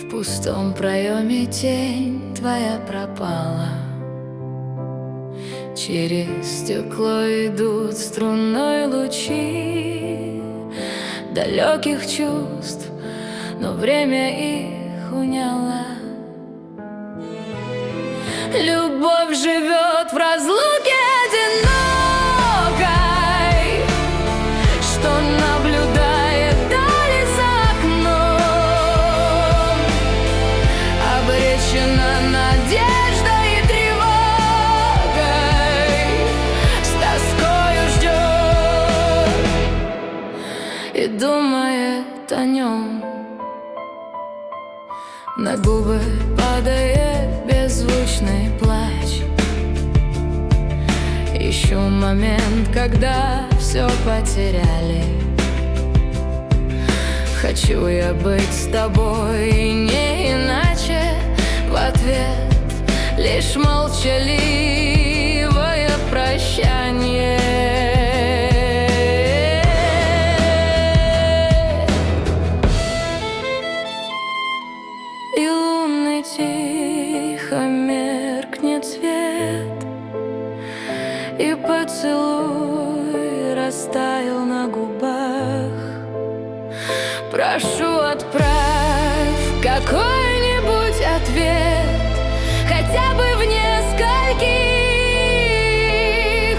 В пустом проеме тень твоя пропала. Через стекло идут струной лучи далеких чувств, но время их уняло. Любовь живет в разлуке одинокой, что наблюдает дали за окном, обречена надеждой и тревогой, с тоскою ждет и думает о нем. На губы падает беззвучный плач. Ищу момент, когда все потеряли. Хочу я быть с тобой, и не иначе. В ответ лишь молчаливое прощание. И лунный тихо меркнет свет, и поцелуй растаял на губах. Прошу, отправь какой-нибудь ответ, хотя бы в нескольких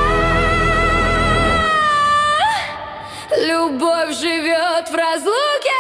словах. Любовь живет в разлуке